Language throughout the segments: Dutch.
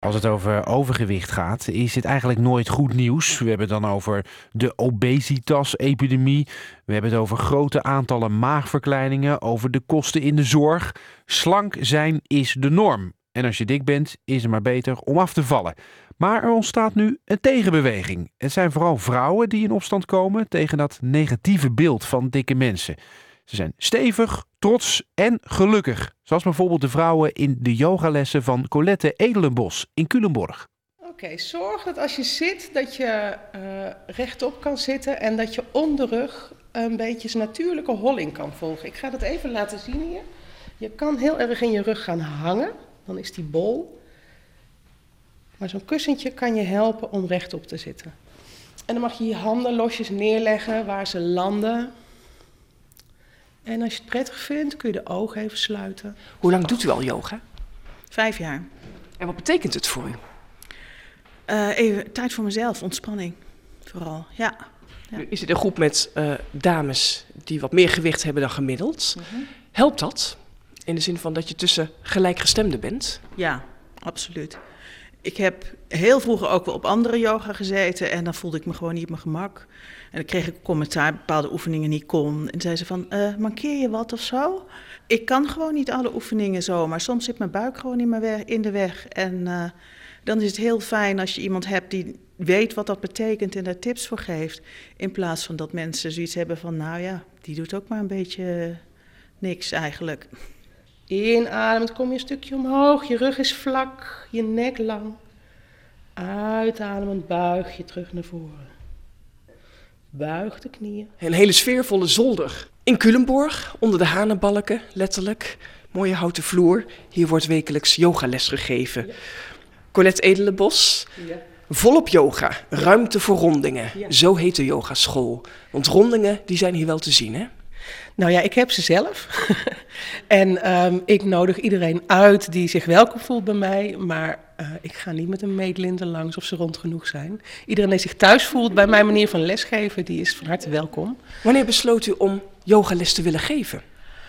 Als het over overgewicht gaat, is het eigenlijk nooit goed nieuws. We hebben het dan over de obesitas-epidemie. We hebben het over grote aantallen maagverkleiningen, over de kosten in de zorg. Slank zijn is de norm. En als je dik bent, is het maar beter om af te vallen. Maar er ontstaat nu een tegenbeweging. Het zijn vooral vrouwen die in opstand komen tegen dat negatieve beeld van dikke mensen. Ze zijn stevig, trots en gelukkig. Zoals bijvoorbeeld de vrouwen in de yogalessen van Colette Edelenbos in Culemborg. Oké, zorg dat als je zit, dat je rechtop kan zitten en dat je om de rug een beetje zijn natuurlijke holling kan volgen. Ik ga dat even laten zien hier. Je kan heel erg in je rug gaan hangen, dan is die bol. Maar zo'n kussentje kan je helpen om rechtop te zitten. En dan mag je je handen losjes neerleggen waar ze landen. En als je het prettig vindt, kun je de ogen even sluiten. Hoe lang doet u al yoga? 5 jaar. En wat betekent het voor u? Even tijd voor mezelf, ontspanning vooral, ja. Nu is het een groep met dames die wat meer gewicht hebben dan gemiddeld. Mm-hmm. Helpt dat? In de zin van dat je tussen gelijkgestemden bent? Ja, absoluut. Ik heb heel vroeger ook wel op andere yoga gezeten en dan voelde ik me gewoon niet op mijn gemak. En dan kreeg ik commentaar, bepaalde oefeningen niet kon. En zei ze van, mankeer je wat of zo? Ik kan gewoon niet alle oefeningen zo, maar soms zit mijn buik gewoon in de weg. En dan is het heel fijn als je iemand hebt die weet wat dat betekent en daar tips voor geeft. In plaats van dat mensen zoiets hebben van, nou ja, die doet ook maar een beetje niks eigenlijk. Inademend kom je een stukje omhoog, je rug is vlak, je nek lang. Uitademend buig je terug naar voren. Buig de knieën. Een hele sfeervolle zolder. In Culemborg, onder de hanenbalken, letterlijk. Mooie houten vloer. Hier wordt wekelijks yogales gegeven. Ja. Colette Edelenbos. Ja. Volop yoga, ruimte voor rondingen. Ja. Zo heet de yogaschool. Want rondingen, die zijn hier wel te zien, hè? Nou ja, ik heb ze zelf. En ik nodig iedereen uit die zich welkom voelt bij mij. Maar ik ga niet met een meetlinten langs of ze rond genoeg zijn. Iedereen die zich thuis voelt bij mijn manier van lesgeven, die is van harte welkom. Wanneer besloot u om yogales te willen geven?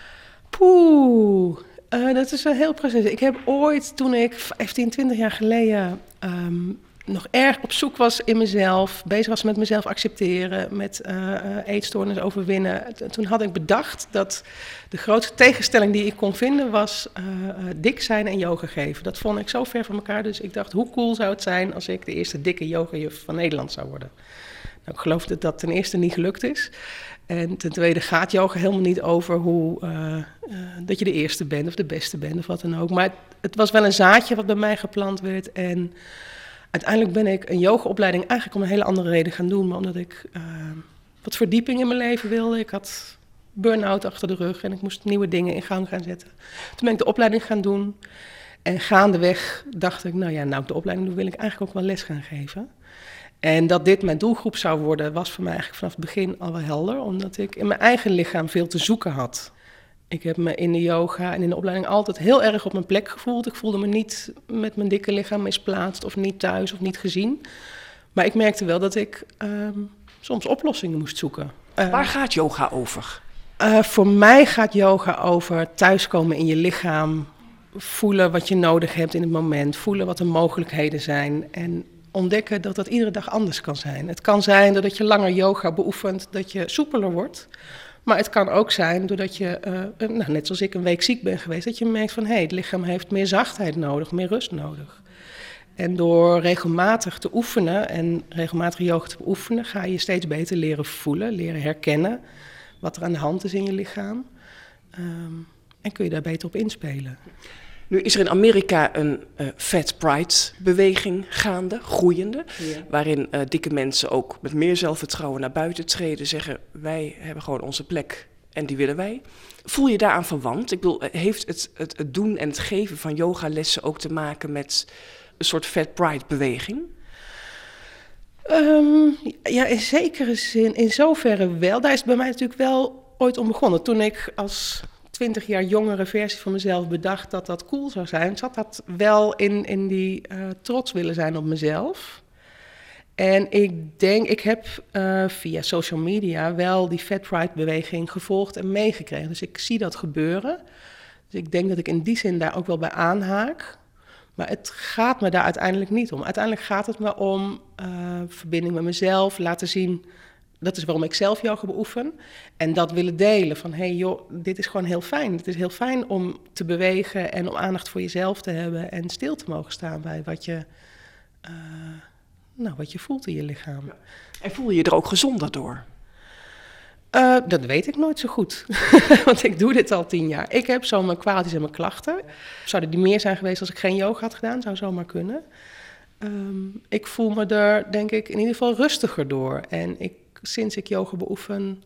Dat is een heel proces. Ik heb ooit, toen ik 15, 20 jaar geleden nog erg op zoek was in mezelf, bezig was met mezelf accepteren, met eetstoornis overwinnen. Toen had ik bedacht dat de grootste tegenstelling die ik kon vinden was dik zijn en yoga geven. Dat vond ik zo ver van elkaar, dus ik dacht, hoe cool zou het zijn als ik de eerste dikke yogajuf van Nederland zou worden. Nou, ik geloof dat dat ten eerste niet gelukt is. En ten tweede gaat yoga helemaal niet over hoe dat je de eerste bent of de beste bent of wat dan ook. Maar het was wel een zaadje wat bij mij geplant werd en uiteindelijk ben ik een yogaopleiding eigenlijk om een hele andere reden gaan doen. Maar omdat ik wat verdieping in mijn leven wilde. Ik had burn-out achter de rug en ik moest nieuwe dingen in gang gaan zetten. Toen ben ik de opleiding gaan doen. En gaandeweg dacht ik, nou ik de opleiding doe, wil ik eigenlijk ook wel les gaan geven. En dat dit mijn doelgroep zou worden, was voor mij eigenlijk vanaf het begin al wel helder. Omdat ik in mijn eigen lichaam veel te zoeken had. Ik heb me in de yoga en in de opleiding altijd heel erg op mijn plek gevoeld. Ik voelde me niet met mijn dikke lichaam misplaatst of niet thuis of niet gezien. Maar ik merkte wel dat ik soms oplossingen moest zoeken. Waar gaat yoga over? Voor mij gaat yoga over thuiskomen in je lichaam. Voelen wat je nodig hebt in het moment. Voelen wat de mogelijkheden zijn. En ontdekken dat dat iedere dag anders kan zijn. Het kan zijn doordat je langer yoga beoefent, dat je soepeler wordt. Maar het kan ook zijn doordat je, net zoals ik, een week ziek ben geweest, dat je merkt van, het lichaam heeft meer zachtheid nodig, meer rust nodig. En door regelmatig te oefenen en regelmatig yoga te beoefenen, ga je steeds beter leren voelen, leren herkennen wat er aan de hand is in je lichaam. En kun je daar beter op inspelen. Nu is er in Amerika een Fat Pride-beweging gaande, groeiende. Ja. Waarin dikke mensen ook met meer zelfvertrouwen naar buiten treden. Zeggen, wij hebben gewoon onze plek en die willen wij. Voel je daaraan verwant? Ik bedoel, heeft het doen en het geven van yogalessen ook te maken met een soort Fat Pride-beweging? Ja, in zekere zin, in zoverre wel. Daar is het bij mij natuurlijk wel ooit om begonnen. Toen ik als 20 jaar jongere versie van mezelf bedacht dat dat cool zou zijn, zat dat wel in die trots willen zijn op mezelf. En ik heb via social media wel die Fat Pride-beweging gevolgd en meegekregen. Dus ik zie dat gebeuren. Dus ik denk dat ik in die zin daar ook wel bij aanhaak. Maar het gaat me daar uiteindelijk niet om. Uiteindelijk gaat het me om verbinding met mezelf, laten zien. Dat is waarom ik zelf yoga beoefen. En dat willen delen van, hey joh, dit is gewoon heel fijn. Het is heel fijn om te bewegen en om aandacht voor jezelf te hebben en stil te mogen staan bij wat je voelt in je lichaam. En voel je je er ook gezonder door? Dat weet ik nooit zo goed, want ik doe dit al 10 jaar. Ik heb zo mijn kwaaltjes en mijn klachten. Zouden die meer zijn geweest als ik geen yoga had gedaan? Zou zomaar kunnen. Ik voel me er, denk ik, in ieder geval rustiger door. En sinds ik yoga beoefen,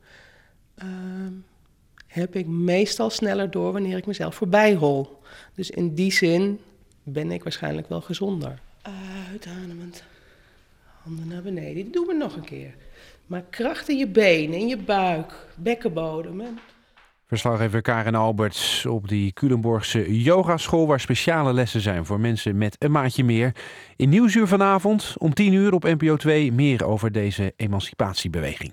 heb ik meestal sneller door wanneer ik mezelf voorbij hol. Dus in die zin ben ik waarschijnlijk wel gezonder. Uitademend. Handen naar beneden. Die doen we nog een keer. Maar kracht in je benen, in je buik, bekkenbodem. Verslaggever Karen Alberts op die Culemborgse yogaschool, waar speciale lessen zijn voor mensen met een maatje meer. In Nieuwsuur vanavond om 10 uur op NPO 2 meer over deze emancipatiebeweging.